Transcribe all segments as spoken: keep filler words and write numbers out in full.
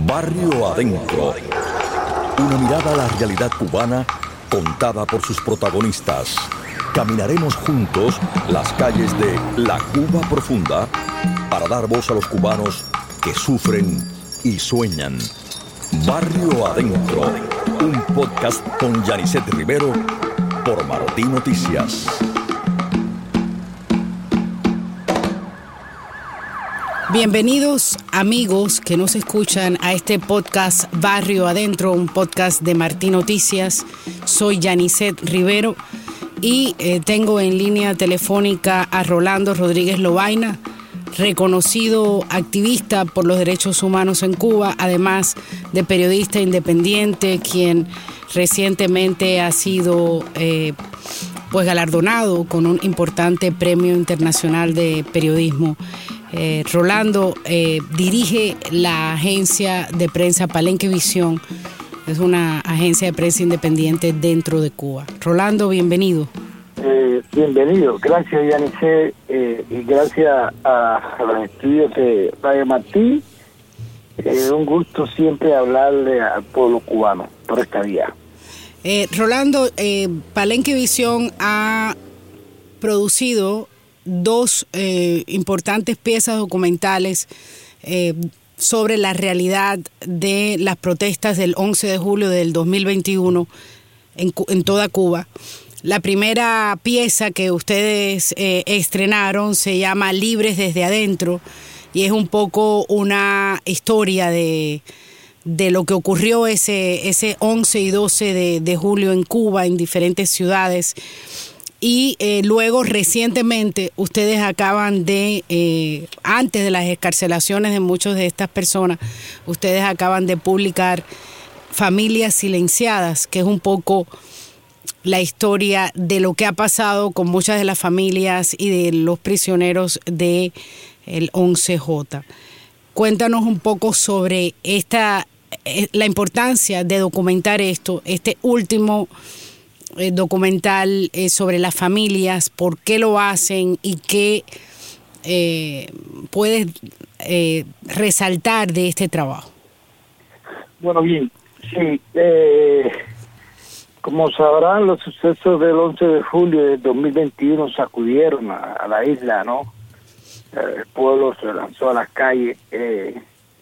Barrio Adentro. Una mirada a la realidad cubana contada por sus protagonistas. Caminaremos juntos las calles de la Cuba profunda para dar voz a los cubanos que sufren y sueñan. Barrio Adentro, un podcast con Yanicet Rivero por Martí Noticias. Bienvenidos amigos que nos escuchan a este podcast Barrio Adentro, un podcast de Martí Noticias. Soy Yanicet Rivero y eh, tengo en línea telefónica a Rolando Rodríguez Lobaina, reconocido activista por los derechos humanos en Cuba, además de periodista independiente, quien recientemente ha sido eh, pues galardonado con un importante premio internacional de periodismo. Eh, Rolando eh, dirige la agencia de prensa Palenque Visión. Es una agencia de prensa independiente dentro de Cuba. Rolando, bienvenido. Eh, bienvenido. Gracias, Yanicet, eh, y gracias a, a los estudios de Radio Martí. Es eh, un gusto siempre hablarle al pueblo cubano por esta vía. Eh, Rolando, eh, Palenque Visión ha producido dos eh, importantes piezas documentales eh, sobre la realidad de las protestas del once de julio del dos mil veintiuno en, en toda Cuba. La primera pieza que ustedes eh, estrenaron se llama Libres desde Adentro y es un poco una historia de, de lo que ocurrió ese, ese once y doce de, de julio en Cuba, en diferentes ciudades. Y eh, luego, recientemente, ustedes acaban de, eh, antes de las excarcelaciones de muchas de estas personas, ustedes acaban de publicar Familias Silenciadas, que es un poco la historia de lo que ha pasado con muchas de las familias y de los prisioneros del once J. Cuéntanos un poco sobre esta, la importancia de documentar esto, este último Eh, documental eh, sobre las familias, por qué lo hacen y qué eh, puedes eh, resaltar de este trabajo. Bueno, bien, sí, eh, como sabrán, los sucesos del once de julio de dos mil veintiuno sacudieron a, a la isla, ¿no? El pueblo se lanzó a las calles eh,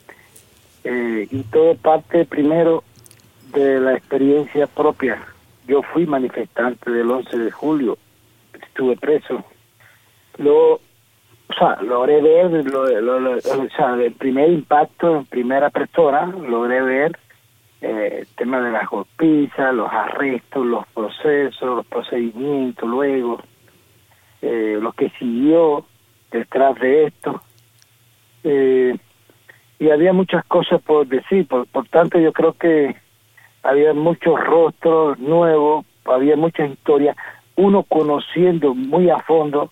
eh, y todo parte primero de la experiencia propia. Yo fui manifestante del once de julio, estuve preso. Luego, o sea, logré ver, lo, lo, lo, o sea, el primer impacto en primera persona, logré ver eh, el tema de las golpizas, los arrestos, los procesos, los procedimientos, luego, eh, lo que siguió detrás de esto. Eh, y había muchas cosas por decir, por, por tanto yo creo que había muchos rostros nuevos, había muchas historias, uno conociendo muy a fondo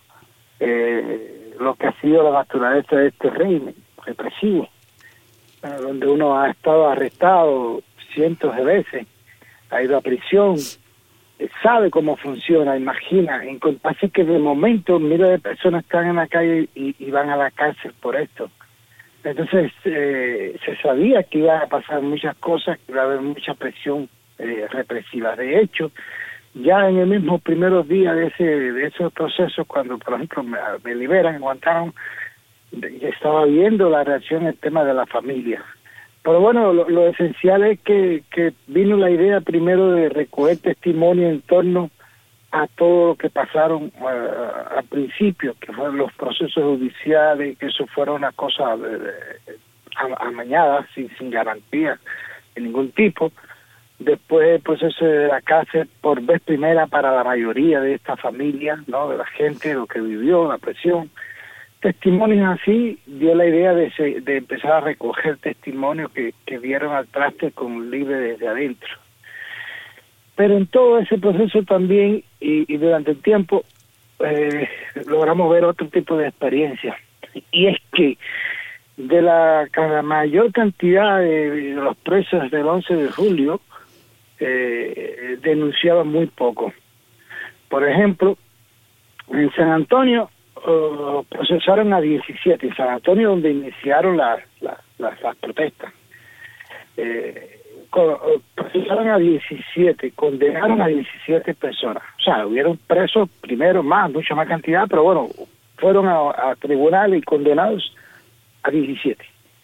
eh, lo que ha sido la naturaleza de este régimen represivo, eh, donde uno ha estado arrestado cientos de veces, ha ido a prisión, eh, sabe cómo funciona, imagina, en, así que de momento miles de personas están en la calle y, y van a la cárcel por esto. Entonces eh, se sabía que iba a pasar muchas cosas, que iba a haber mucha presión eh, represiva. De hecho, ya en el mismo primeros días de ese de esos procesos, cuando por ejemplo me, me liberan en Guantánamo, estaba viendo la reacción en el tema de la familia. Pero bueno, lo, lo esencial es que, que vino la idea primero de recoger testimonio en torno a todo lo que pasaron uh, al principio, que fueron los procesos judiciales, que eso fuera una cosa uh, amañada, sin, sin garantía de ningún tipo. Después el proceso de la cárcel por vez primera para la mayoría de esta familia, ¿no? De la gente, lo que vivió, la presión. Testimonios así, dio la idea de, se, de empezar a recoger testimonios que, que dieron al traste con Libres desde Adentro. Pero en todo ese proceso también, y, y durante el tiempo, eh, logramos ver otro tipo de experiencia. Y es que de la, la mayor cantidad de, de los presos del once de julio, eh, denunciaban muy poco. Por ejemplo, en San Antonio uh, procesaron a diecisiete, en San Antonio donde iniciaron las, las, las, las protestas. eh, procesaron a diecisiete, condenaron a diecisiete personas. O sea, hubieron presos primero más, mucha más cantidad, pero bueno, fueron a, a tribunales y condenados a diecisiete.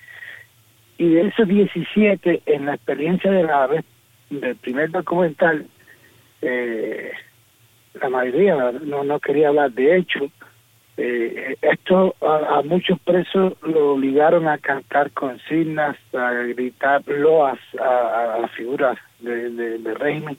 Y de esos diecisiete, en la experiencia de la vez del primer documental, eh, la mayoría no, no quería hablar. De hecho, eh, esto a, a muchos presos lo obligaron a cantar consignas, a gritar loas a, a las figuras de, de, de régimen,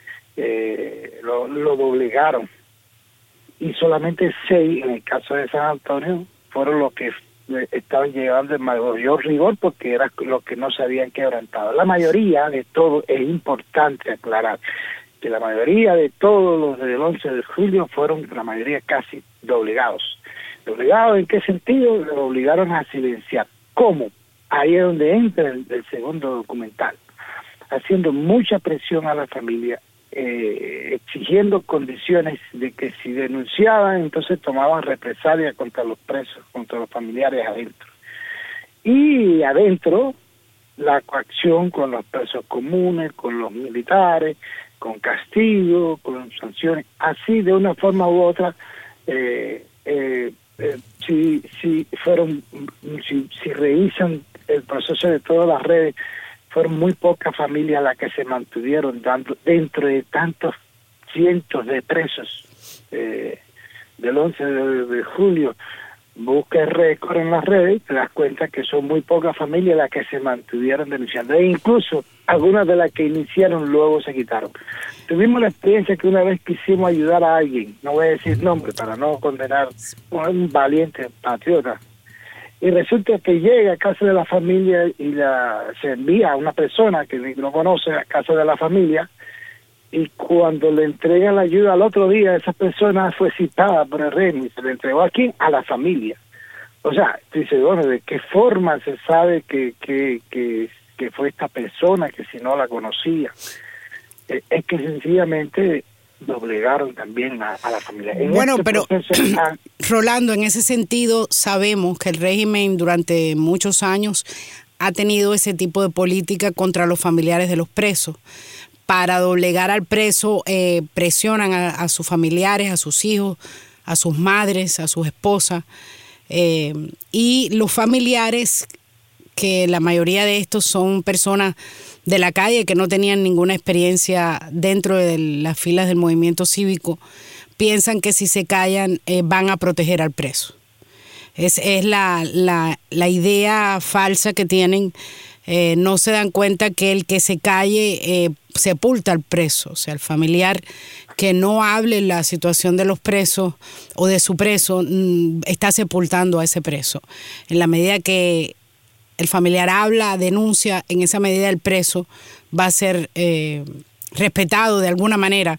eh, lo, lo obligaron. Y solamente seis, en el caso de San Antonio, fueron los que estaban llevando el mayor rigor porque era lo que no se habían quebrantado. La mayoría de todo, es importante aclarar, que la mayoría de todos los del once de julio fueron, la mayoría casi, doblegados. ¿Doblegados en qué sentido? Lo obligaron a silenciar. ¿Cómo? Ahí es donde entra el, el segundo documental, haciendo mucha presión a la familia, eh, exigiendo condiciones de que si denunciaban, entonces tomaban represalias contra los presos, contra los familiares adentro. Y adentro, la coacción con los presos comunes, con los militares, con castigo, con sanciones, así de una forma u otra, eh, eh, eh, si, si fueron, si, si revisan el proceso de todas las redes, fueron muy pocas familias las que se mantuvieron dando, dentro de tantos cientos de presos eh, del once de julio. Busca el récord en las redes y te das cuenta que son muy pocas familias las que se mantuvieron denunciando. E incluso algunas de las que iniciaron luego se quitaron. Tuvimos la experiencia que una vez quisimos ayudar a alguien, no voy a decir nombre para no condenar, un valiente patriota, y resulta que llega a casa de la familia y la se envía a una persona que no conoce a casa de la familia, y cuando le entrega la ayuda al otro día, esa persona fue citada por el régimen y se le entregó aquí a la familia. O sea, dice, bueno, ¿de qué forma se sabe que, que, que, que fue esta persona, que si no la conocía? Eh, es que sencillamente doblegaron también a, a la familia. En bueno, este pero proceso, ah, Rolando, en ese sentido sabemos que el régimen durante muchos años ha tenido ese tipo de política contra los familiares de los presos. Para doblegar al preso, eh, presionan a, a sus familiares, a sus hijos, a sus madres, a sus esposas, eh, y los familiares, que la mayoría de estos son personas de la calle que no tenían ninguna experiencia dentro de las filas del movimiento cívico, piensan que si se callan eh, van a proteger al preso. Es, es la, la, la idea falsa que tienen. Eh, no se dan cuenta que el que se calle eh, sepulta al preso, o sea, el familiar que no hable la situación de los presos o de su preso mm, está sepultando a ese preso. En la medida que el familiar habla, denuncia, en esa medida el preso va a ser eh, respetado de alguna manera,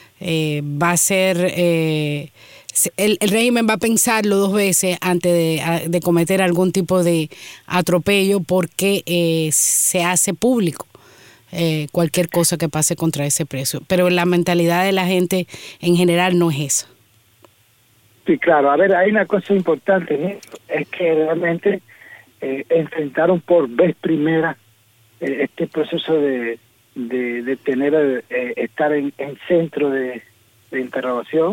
eh, va a ser... Eh, El, el régimen va a pensarlo dos veces antes de, de cometer algún tipo de atropello porque eh, se hace público eh, cualquier cosa que pase contra ese preso. Pero la mentalidad de la gente en general no es esa. Sí, claro. A ver, hay una cosa importante en esto, es que realmente eh, enfrentaron por vez primera eh, este proceso de, de, de tener eh, estar en, en centro de, de interrogación,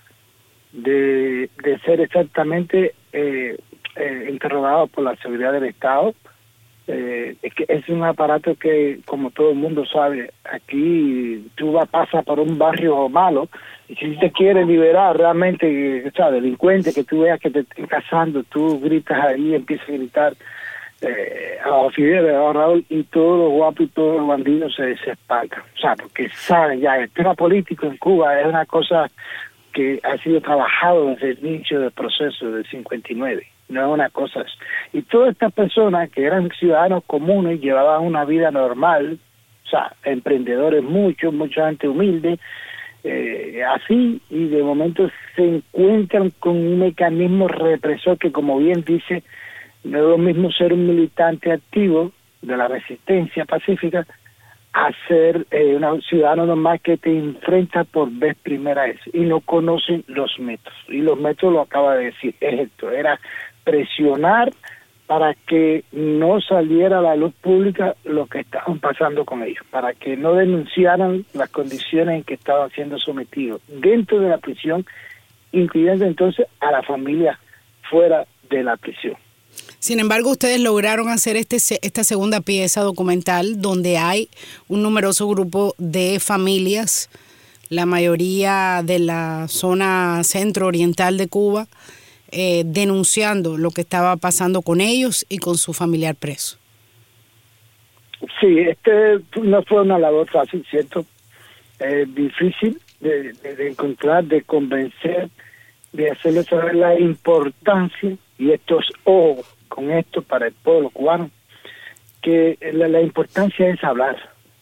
de, de ser exactamente eh, eh, interrogado por la seguridad del Estado. Eh, es que es un aparato que, como todo el mundo sabe, aquí tú vas, pasas por un barrio malo y si te quieres liberar realmente, o sea, delincuente que tú veas que te estén cazando, tú gritas ahí, empiezas a gritar eh, a Fidel, a Raúl, y todos los guapos y todos los bandidos se, se espantan. O sea, porque saben ya, el tema político en Cuba es una cosa que ha sido trabajado desde el inicio del proceso del cincuenta y nueve. No es una cosa. Y todas estas personas que eran ciudadanos comunes llevaban una vida normal, o sea, emprendedores muchos, mucha gente humilde, eh, así, y de momento se encuentran con un mecanismo represor que, como bien dice, no es lo mismo ser un militante activo de la resistencia pacífica a ser eh, un ciudadano normal que te enfrenta por vez primera vez y no conocen los métodos. Y los métodos, lo acaba de decir, es esto, era presionar para que no saliera a la luz pública lo que estaban pasando con ellos, para que no denunciaran las condiciones en que estaban siendo sometidos dentro de la prisión, incluyendo entonces a la familia fuera de la prisión. Sin embargo, ustedes lograron hacer este esta segunda pieza documental donde hay un numeroso grupo de familias, la mayoría de la zona centro-oriental de Cuba, eh, denunciando lo que estaba pasando con ellos y con su familiar preso. Sí, este no fue una labor fácil, ¿cierto? Eh, difícil de, de, de encontrar, de convencer, de hacerles saber la importancia, y estos ojos con esto para el pueblo cubano, que la, la importancia es hablar.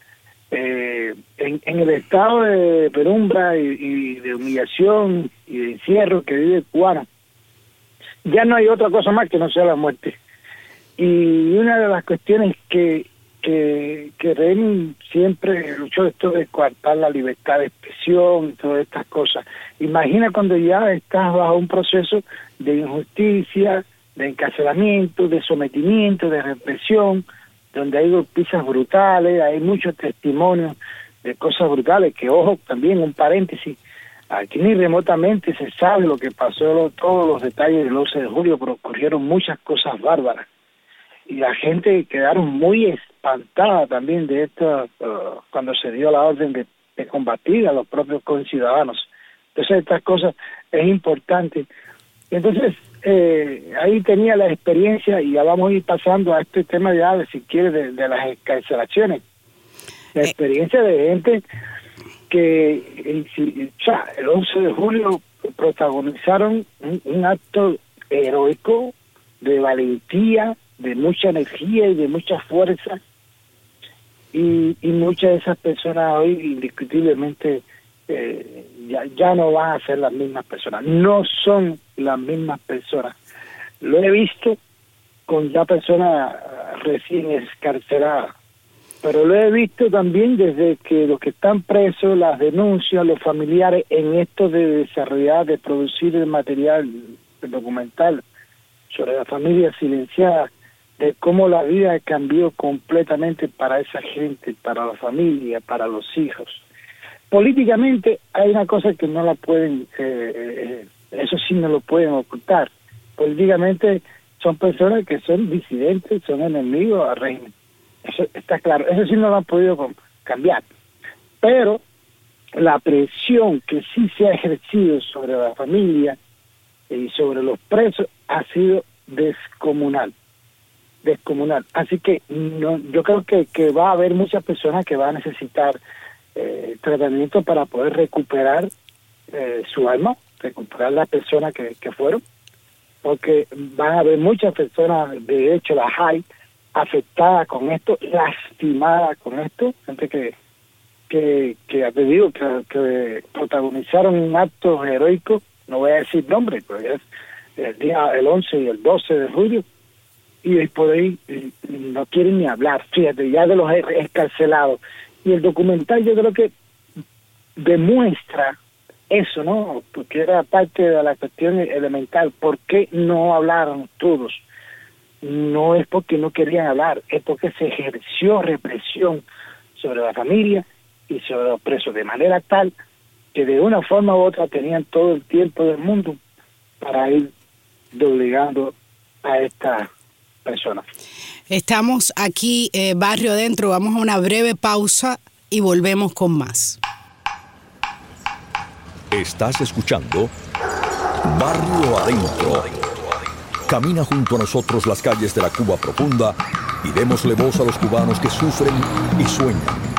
Eh, en, en el estado de penumbra y, y de humillación y de encierro que vive el cubano, ya no hay otra cosa más que no sea la muerte. Y una de las cuestiones que que, que Lenin siempre luchó esto de coartar la libertad de expresión y todas estas cosas. Imagina cuando ya estás bajo un proceso de injusticia, de encarcelamiento, de sometimiento, de represión, donde hay golpizas brutales, hay muchos testimonios de cosas brutales, que ojo, también un paréntesis, aquí ni remotamente se sabe lo que pasó, todos los detalles del once de julio, pero ocurrieron muchas cosas bárbaras. Y la gente quedaron muy espantada también de esto, uh, cuando se dio la orden de, de combatir a los propios conciudadanos. Entonces estas cosas es importante. Entonces eh, ahí tenía la experiencia, y ya vamos a ir pasando a este tema ya, de, si quiere, de, de las excarcelaciones. La experiencia de gente que eh, ya, el once de julio protagonizaron un, un acto heroico, de valentía, de mucha energía y de mucha fuerza, y, y muchas de esas personas hoy indiscutiblemente eh, ya, ya no van a ser las mismas personas, no son las mismas personas. Lo he visto con ya personas recién escarceladas, pero lo he visto también desde que los que están presos, las denuncias, los familiares en esto de desarrollar, de producir el material documental sobre la familia silenciada, de cómo la vida cambió completamente para esa gente, para la familia, para los hijos. Políticamente hay una cosa que no la pueden, eh, eso sí no lo pueden ocultar. Políticamente son personas que son disidentes, son enemigos al régimen. Eso está claro, eso sí no lo han podido cambiar. Pero la presión que sí se ha ejercido sobre la familia y sobre los presos ha sido descomunal. descomunal. Así que no, yo creo que, que va a haber muchas personas que van a necesitar eh, tratamiento para poder recuperar eh, su alma, recuperar las personas que, que fueron, porque van a haber muchas personas, de hecho las hay, afectadas con esto, lastimadas con esto, gente que, que, que te digo, que, que protagonizaron un acto heroico, no voy a decir nombre, pero es el día, el once y el doce de julio, y por ahí no quieren ni hablar, fíjate, ya de los escarcelados. Y el documental yo creo que demuestra eso, ¿no? Porque era parte de la cuestión elemental. ¿Por qué no hablaron todos? No es porque no querían hablar, es porque se ejerció represión sobre la familia y sobre los presos, de manera tal que de una forma u otra tenían todo el tiempo del mundo para ir doblegando a esta persona. Estamos aquí, eh, Barrio Adentro, vamos a una breve pausa y volvemos con más. Estás escuchando Barrio Adentro. Camina junto a nosotros las calles de la Cuba profunda y démosle voz a los cubanos que sufren y sueñan.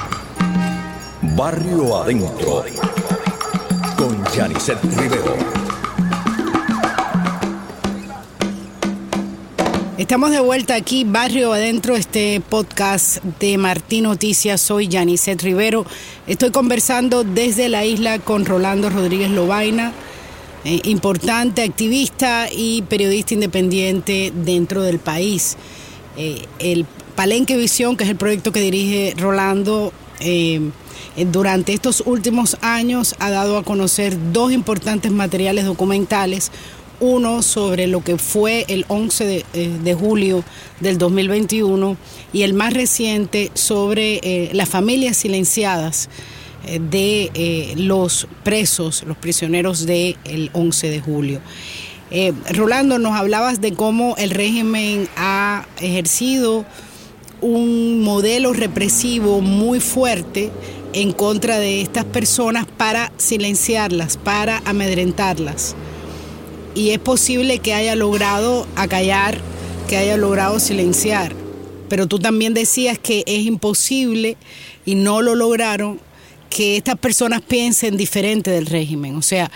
Barrio Adentro con Yanisset Rivero. Estamos de vuelta aquí, Barrio Adentro, este podcast de Martín Noticias. Soy Yanisset Rivero. Estoy conversando desde la isla con Rolando Rodríguez Lobaina, eh, importante activista y periodista independiente dentro del país. Eh, el Palenque Visión, que es el proyecto que dirige Rolando, eh, durante estos últimos años ha dado a conocer dos importantes materiales documentales. Uno sobre lo que fue el once de, eh, de julio del dos mil veintiuno y el más reciente sobre eh, las familias silenciadas eh, de eh, los presos, los prisioneros del once de julio. Eh, Rolando, nos hablabas de cómo el régimen ha ejercido un modelo represivo muy fuerte en contra de estas personas para silenciarlas, para amedrentarlas. Y es posible que haya logrado acallar, que haya logrado silenciar. Pero tú también decías que es imposible, y no lo lograron, que estas personas piensen diferente del régimen. O sea,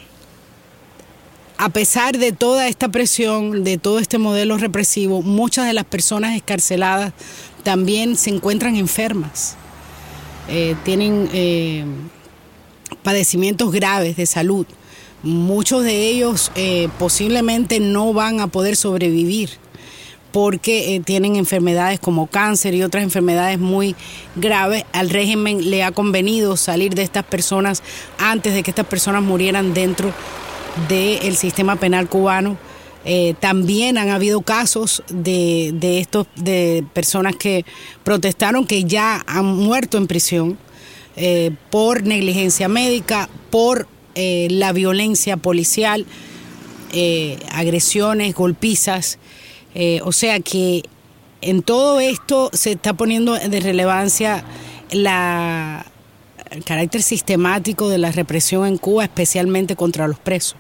a pesar de toda esta presión, de todo este modelo represivo, muchas de las personas excarceladas también se encuentran enfermas. Eh, tienen eh, padecimientos graves de salud. Muchos de ellos eh, posiblemente no van a poder sobrevivir porque eh, tienen enfermedades como cáncer y otras enfermedades muy graves. Al régimen le ha convenido salir de estas personas antes de que estas personas murieran dentro del sistema penal cubano. Eh, también han habido casos de, de estos de personas que protestaron que ya han muerto en prisión eh, por negligencia médica, por eh, la violencia policial, eh, agresiones, golpizas. Eh, o sea que en todo esto se está poniendo de relevancia la, el carácter sistemático de la represión en Cuba, especialmente contra los presos.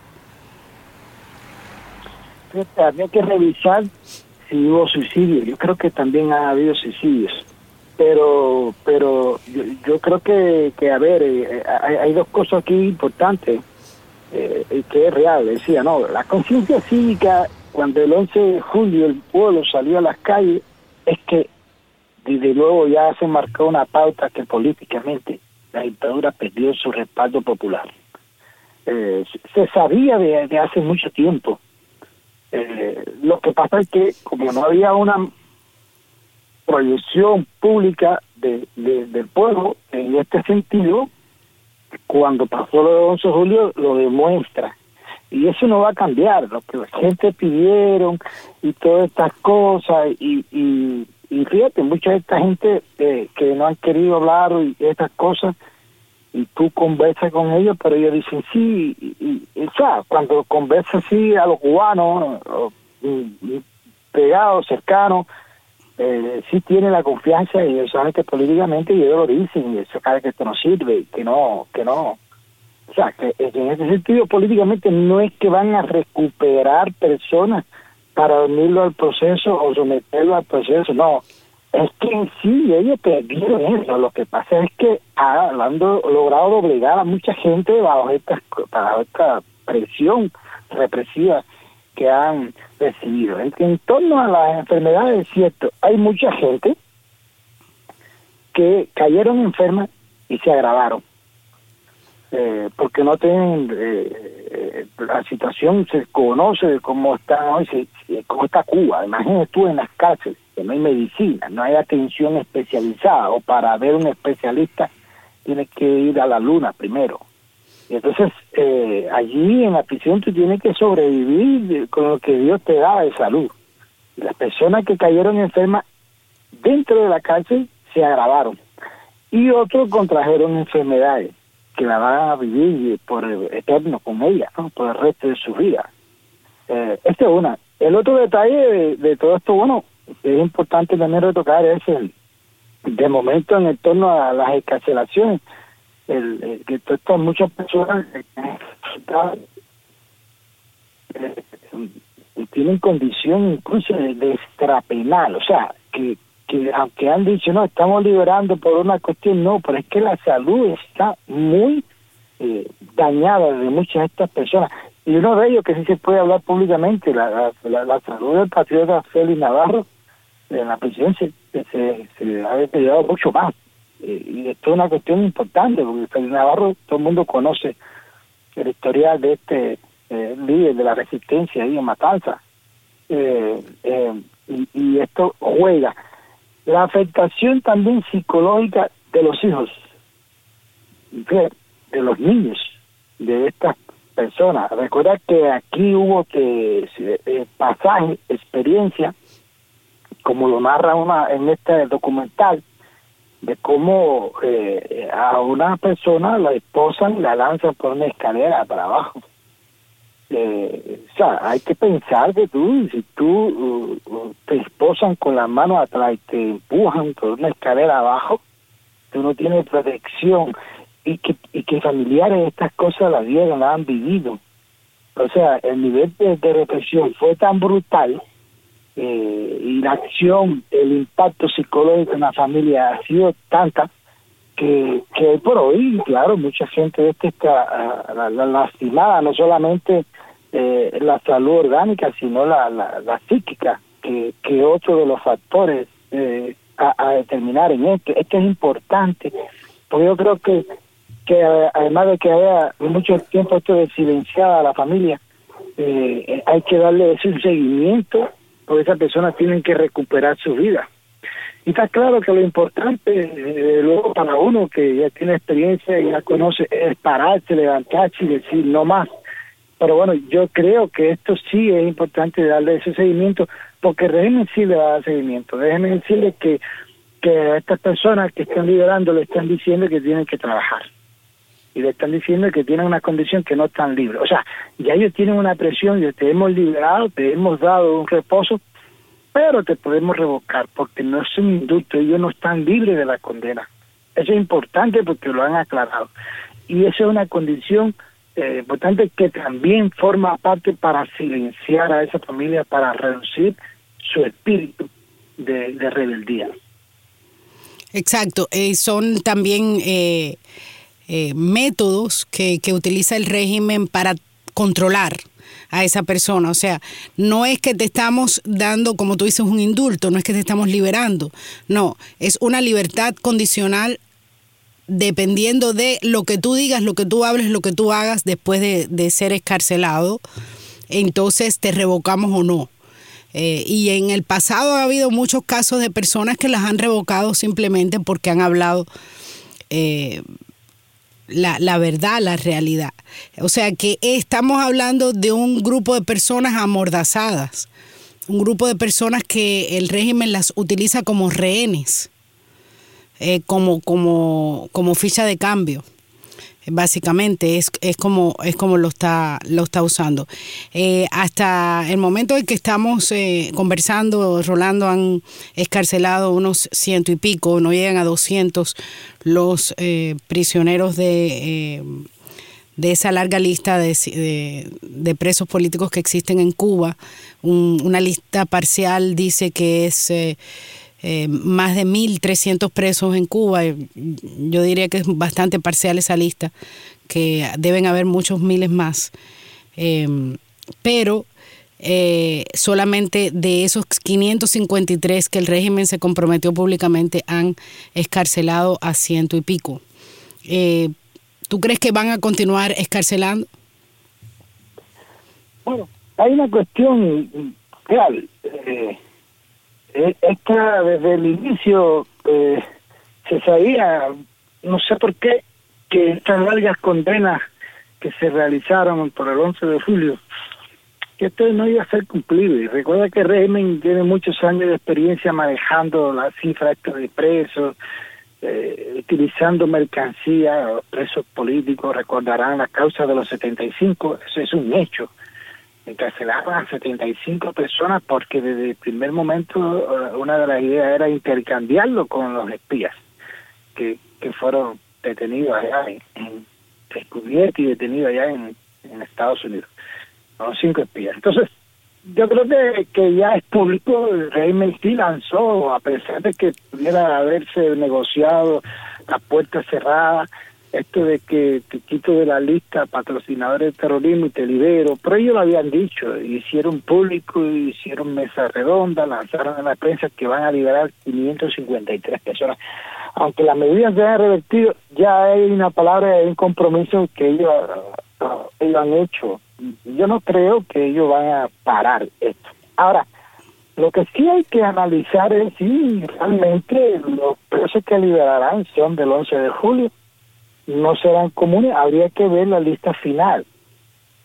Habría que revisar si hubo suicidios. Yo creo que también ha habido suicidios, pero pero yo, yo creo que, que a ver, eh, hay, hay dos cosas aquí importantes eh, que es real. Decía, no, la conciencia cívica cuando el once de julio el pueblo salió a las calles es que desde luego ya se marcó una pauta que políticamente la dictadura perdió su respaldo popular. Eh, se sabía de, de hace mucho tiempo. Eh, lo que pasa es que como no había una proyección pública de, de, del pueblo en este sentido, cuando pasó lo del once de julio lo demuestra, y eso no va a cambiar. Lo que la gente pidieron y todas estas cosas, y, y, y fíjate, mucha de esta gente eh, que no han querido hablar y estas cosas, y tú conversas con ellos, pero ellos dicen sí, y, y, y o sea, cuando conversas así a los cubanos, o, y, pegados, cercanos, eh, sí tienen la confianza, y ellos saben que políticamente, y ellos lo dicen, y eso sabe que esto no sirve, que no, que no, o sea, que, que en ese sentido políticamente no es que van a recuperar personas para unirlo al proceso o someterlo al proceso, no. Es que en sí ellos perdieron eso. Lo que pasa es que ah, han logrado doblegar a mucha gente bajo esta, bajo esta presión represiva que han recibido. En, en torno a las enfermedades, es cierto, hay mucha gente que cayeron enfermas y se agravaron. Eh, porque no tienen eh, eh, la situación, se conoce de cómo está hoy, se, cómo está Cuba. Imagínate tú en las cárceles, que no hay medicina, no hay atención especializada, o para ver un especialista tienes que ir a la luna primero. Y entonces eh, allí en la prisión tú tienes que sobrevivir con lo que Dios te da de salud. Y las personas que cayeron enfermas dentro de la cárcel se agravaron, y otros contrajeron enfermedades que la van a vivir por eterno con ella, ¿no? Por el resto de su vida. Eh, esta es una. El otro detalle de, de todo esto, bueno, que es importante también retocar, es el de momento en torno a las encarcelaciones, el, el que todas muchas personas eh, tienen condición incluso de, de extrapenal, o sea, que que aunque han dicho, no, estamos liberando por una cuestión, no, pero es que la salud está muy eh, dañada de muchas de estas personas. Y uno de ellos que sí se puede hablar públicamente, la, la, la salud del patriota Félix Navarro, en la prisión se, se, se ha deteriorado mucho más. Eh, y esto es una cuestión importante, porque Félix Navarro, todo el mundo conoce el historial de este eh, líder de la resistencia ahí en Matanzas. Eh, eh, y, y esto juega. La afectación también psicológica de los hijos, de, de los niños, de estas personas. Recuerda que aquí hubo que eh, pasaje, experiencia, como lo narra una en este documental, de cómo eh, a una persona la esposan y la lanzan por una escalera para abajo. Eh, o sea, hay que pensar que tú, si tú uh, te esposan con las manos atrás y te empujan por una escalera abajo, tú no tienes protección, y que y que familiares estas cosas las vieron, las han vivido. O sea, el nivel de, de represión fue tan brutal, eh, y la acción, el impacto psicológico en la familia ha sido tanta que, que hoy por hoy, claro, mucha gente de esta está uh, la, la, lastimada, no solamente eh, la salud orgánica, sino la, la, la psíquica, que, que otro de los factores eh, a, a determinar en esto. Esto es importante, porque yo creo que que además de que haya mucho tiempo esto de silenciar a la familia, eh, hay que darle ese seguimiento, porque esas personas tienen que recuperar su vida. Y está claro que lo importante, eh, luego para uno que ya tiene experiencia y ya conoce, es pararse, levantarse y decir no más. Pero bueno, yo creo que esto sí es importante darle ese seguimiento, porque el régimen sí le va a dar seguimiento. Déjenme decirles que, que a estas personas que están liberando le están diciendo que tienen que trabajar. Y le están diciendo que tienen una condición que no están libres. O sea, ya ellos tienen una presión, ya te hemos liberado, te hemos dado un reposo, pero te podemos revocar porque no es un indulto, ellos no están libres de la condena. Eso es importante porque lo han aclarado. Y esa es una condición eh, importante que también forma parte para silenciar a esa familia, para reducir su espíritu de, de rebeldía. Exacto, eh, son también... Eh... Eh, métodos que, que utiliza el régimen para controlar a esa persona. O sea, no es que te estamos dando, como tú dices, un indulto, no es que te estamos liberando, no, es una libertad condicional dependiendo de lo que tú digas, lo que tú hables, lo que tú hagas después de, de ser excarcelado, entonces te revocamos o no. Eh, y en el pasado ha habido muchos casos de personas que las han revocado simplemente porque han hablado eh, La, la verdad, la realidad. O sea que estamos hablando de un grupo de personas amordazadas, un grupo de personas que el régimen las utiliza como rehenes, eh, como, como, como ficha de cambio. Básicamente es, es como es como lo está lo está usando. Eh, hasta el momento en que estamos eh, conversando, Rolando, han excarcelado unos ciento y pico, no llegan a doscientos los eh, prisioneros de eh, de esa larga lista de, de, de presos políticos que existen en Cuba. Un, una lista parcial dice que es eh, Eh, más de mil trescientos presos en Cuba. Yo diría que es bastante parcial esa lista, que deben haber muchos miles más. Eh, pero eh, solamente de esos quinientos cincuenta y tres que el régimen se comprometió públicamente han excarcelado a ciento y pico. Eh, ¿Tú crees que van a continuar excarcelando? Bueno, hay una cuestión real. Eh, Es que desde el inicio eh, se sabía, no sé por qué, que estas largas condenas que se realizaron por el once de julio, que esto no iba a ser cumplido. Y recuerda que el régimen tiene muchos años de experiencia manejando la cifra de presos, eh, utilizando mercancía, presos políticos. Recordarán la causa de los setenta y cinco, eso es un hecho. Encarcelaron a setenta y cinco personas porque desde el primer momento una de las ideas era intercambiarlo con los espías que, que fueron detenidos allá en, en descubiertos y detenidos allá en, en Estados Unidos. Son cinco espías. Entonces, yo creo que, que ya es público, el régimen sí lanzó, a pesar de que pudiera haberse negociado a puertas cerradas, esto de que te quito de la lista patrocinadores de terrorismo y te libero, pero ellos lo habían dicho, hicieron público, hicieron mesa redonda, lanzaron en la prensa que van a liberar quinientas cincuenta y tres personas. Aunque las medidas se han revertido, ya hay una palabra, hay un compromiso que ellos, uh, ellos han hecho. Yo no creo que ellos van a parar esto. Ahora, lo que sí hay que analizar es si realmente los presos que liberarán son del once de julio, no serán comunes. Habría que ver la lista final,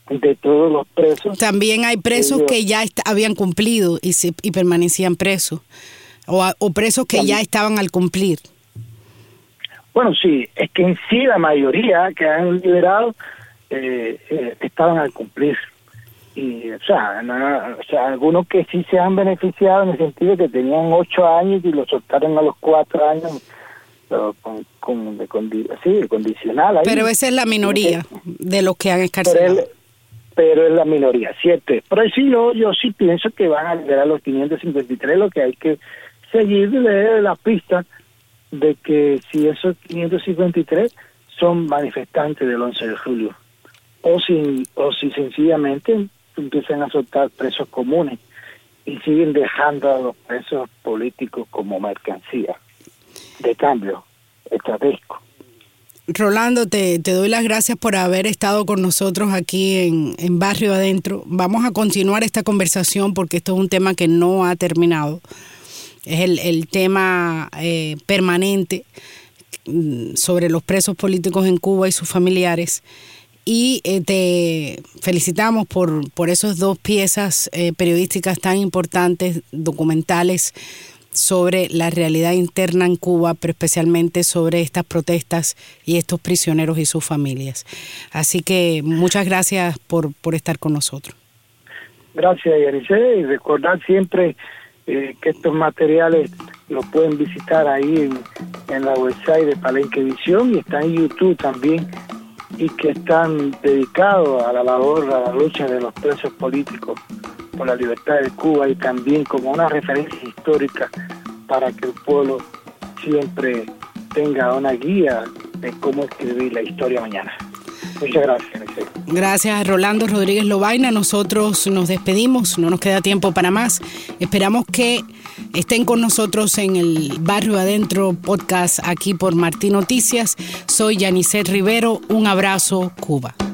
de todos los presos. También hay presos ellos, que ya est- habían cumplido y, se, y permanecían presos, o, a, o presos que también, ya estaban al cumplir. Bueno, sí, es que en sí la mayoría que han liberado eh, eh, estaban al cumplir. Y, o sea, no, o sea, algunos que sí se han beneficiado en el sentido que tenían ocho años y los soltaron a los cuatro años, pero con, con, de, condi, sí, de condicional. Ahí. Pero esa es la minoría sí, de los que han escarcelado. Pero, pero es la minoría, cierto. Pero sí, yo, yo sí pienso que van a liberar los quinientos cincuenta y tres, lo que hay que seguir de la pista de que si esos quinientos cincuenta y tres son manifestantes del once de julio, o si, o si sencillamente empiezan a soltar presos comunes y siguen dejando a los presos políticos como mercancía de cambio estratégico. Rolando, te, te doy las gracias por haber estado con nosotros aquí en, en Barrio Adentro. Vamos a continuar esta conversación porque esto es un tema que no ha terminado. Es el, el tema eh, permanente sobre los presos políticos en Cuba y sus familiares. Y eh, te felicitamos por, por esas dos piezas eh, periodísticas tan importantes, documentales, sobre la realidad interna en Cuba, pero especialmente sobre estas protestas y estos prisioneros y sus familias. Así que muchas gracias por, por estar con nosotros. Gracias, Yanice, y recordar siempre eh, que estos materiales los pueden visitar ahí en, en la website de Palenque Visión y está en YouTube también, y que están dedicados a la labor, a la lucha de los presos políticos por la libertad de Cuba y también como una referencia histórica para que el pueblo siempre tenga una guía de cómo escribir la historia mañana. Muchas gracias. Gracias, Rolando Rodríguez Lobaina. Nosotros nos despedimos, no nos queda tiempo para más. Esperamos que estén con nosotros en el Barrio Adentro podcast aquí por Martín Noticias. Soy Yanisset Rivero. Un abrazo, Cuba.